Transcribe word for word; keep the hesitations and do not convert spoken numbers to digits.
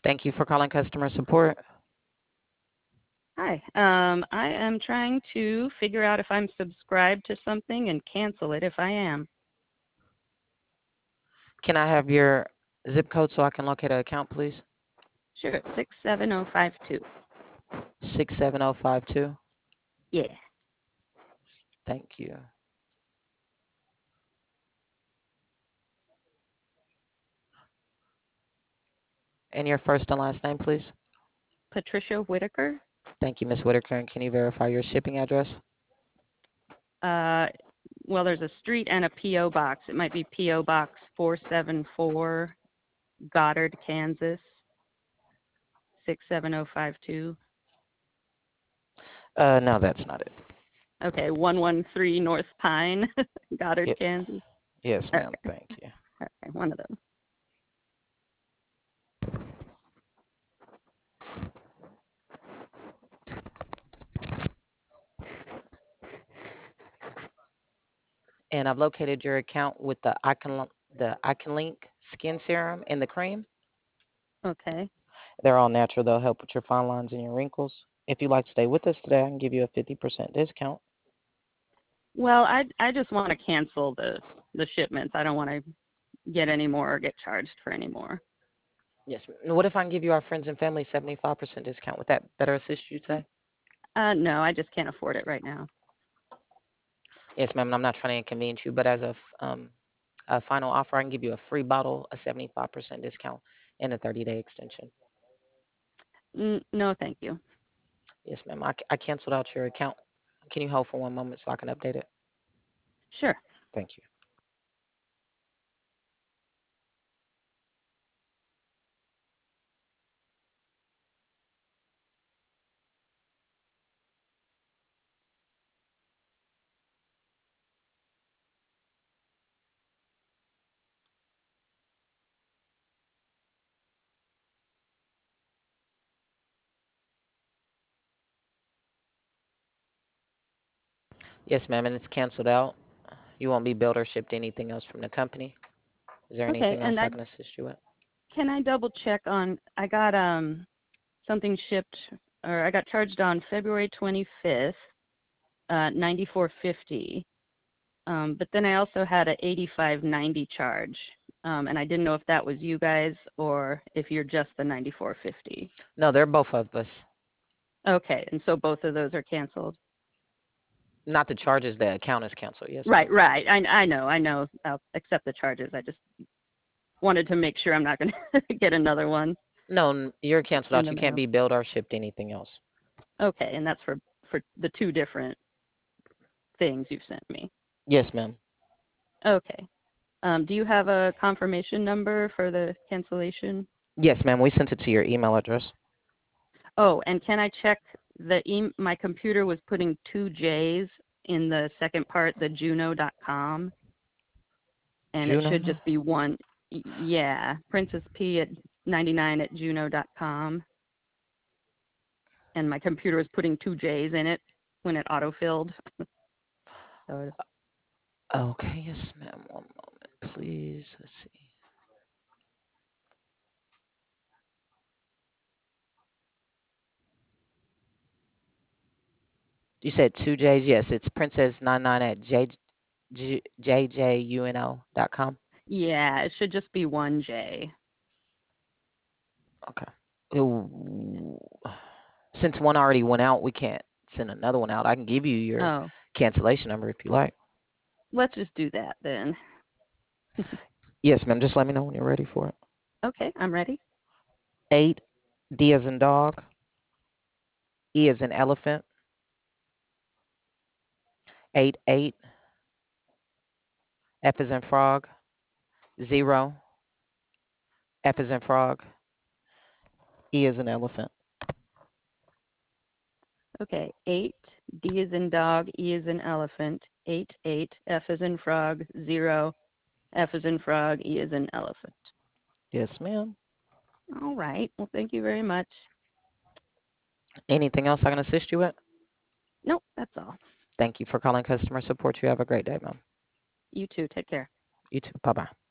Thank you for calling customer support. Hi. Um, I am trying to figure out if I'm subscribed to something and cancel it if I am. Can I have your zip code so I can locate an account, please? Sure, six seven zero five two. six seven zero five two. Yeah. Thank you. And your first and last name, please? Patricia Whitaker. Thank you, Miss Whitaker. And can you verify your shipping address? Uh, well, there's a street and a P O box. It might be P O Box four seven four, Goddard, Kansas, six seven zero five two. Uh, no, that's not it. Okay, one one three North Pine, Goddard, Ye- Kansas. yes, Okay, ma'am. Thank you. okay, one of them. And I've located your account with the Icon the Icon Link skin serum and the cream. Okay. They're all natural. They'll help with your fine lines and your wrinkles. If you'd like to stay with us today, I can give you a fifty percent discount. Well, I I just want to cancel the the shipments. I don't want to get any more or get charged for any more. Yes, ma'am. What if I can give you our friends and family seventy-five percent discount? Would that better assist you today? Uh, no, I just can't afford it right now. Yes, ma'am. And I'm not trying to inconvenience you, but as a, f- um, a final offer, I can give you a free bottle, a seventy-five percent discount, and a thirty day extension. N- no, thank you. Yes, ma'am. I, c- I canceled out your account. Can you hold for one moment so I can update it? Sure. Thank you. Yes, ma'am. And it's canceled out. You won't be billed or shipped anything else from the company. Is there Okay, anything and else I I can assist you with? can I double check on? I got um something shipped, or I got charged on February twenty-fifth, uh, ninety-four fifty. Um, but then I also had a eighty-five ninety charge, um, and I didn't know if that was you guys or if you're just the ninety-four fifty. No, they're both of us. Okay, and so both of those are canceled. Not the charges. The account is canceled. Yes, Right, ma'am. right. I I know, I know. I'll accept the charges. I just wanted to make sure I'm not going to get another one No, n- you're canceled in out. the You can't mail. be billed or shipped anything else. Okay, and that's for for the two different things you've sent me. Yes, ma'am. Okay. Um, do you have a confirmation number for the cancellation? Yes, ma'am. We sent it to your email address. Oh, and can I check the e- my computer was putting two J's in the second part, the juno dot com, and it Juno. should just be one. y- Yeah, Princess P at ninety-nine at juno dot com, and my computer was putting two J's in it when it autofilled. So, Okay, yes, ma'am. One moment, please. Let's see. You said two J's. Yes, it's princess nine nine at j j jjuno dot com. yeah, it should just be one J. Okay. Ooh. Since one already went out, we can't send another one out. I can give you your Oh, cancellation number if you like. let's just do that then. Yes, ma'am. Just let me know when you're ready for it. Okay, I'm ready. Eight D as in dog, E as in elephant. Eight eight F as in frog. Zero F as in frog. E as in elephant. Okay, eight, D is in dog, E is in elephant, eight, eight, F is in frog, zero, F is in frog, E is in elephant. Yes, ma'am. All right, well, thank you very much. Anything else I can assist you with? Nope, that's all. Thank you for calling customer support. You have a great day, ma'am. You too, take care. You too. Bye bye.